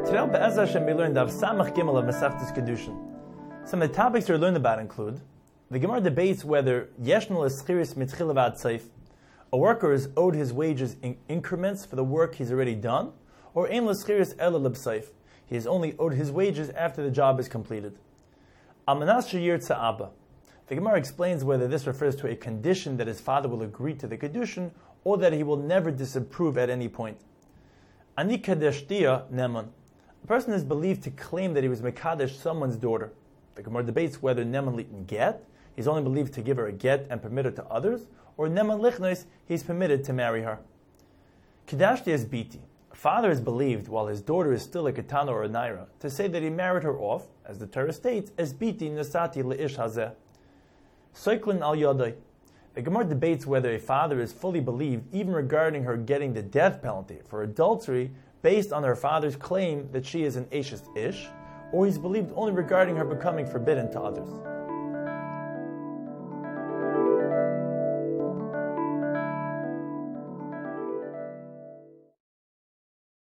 Today, Be'ez Hashem, we learned of Samach Gimel of Masechtas Kedushin. Some of the topics we learned about include: the Gemara debates whether Yeshnu L'Schiris Mitchila V'ad Seif, a worker is owed his wages in increments for the work he's already done, or Ein L'Schiris Ela L'B'Seif, he is only owed his wages after the job is completed. Amanas Sheyir Tza'aba. The Gemara explains whether this refers to a condition that his father will agree to the Kedushin, or that he will never disapprove at any point. Ani Kadeshtia Neman. A person is believed to claim that he was Mekadesh someone's daughter. The Gemara debates whether Neman Litin Get, he's only believed to give her a get and permit her to others, or Neman Lichnois, he's permitted to marry her. Kedashti is Biti. A father is believed, while his daughter is still a Ketana or a Naira, to say that he married her off, as the Torah states, as Biti Nasati Le'ish Hazeh. Soiklin al Yodai. The Gemara debates whether a father is fully believed even regarding her getting the death penalty for adultery based on her father's claim that she is an Eshes Ish, or he's believed only regarding her becoming forbidden to others.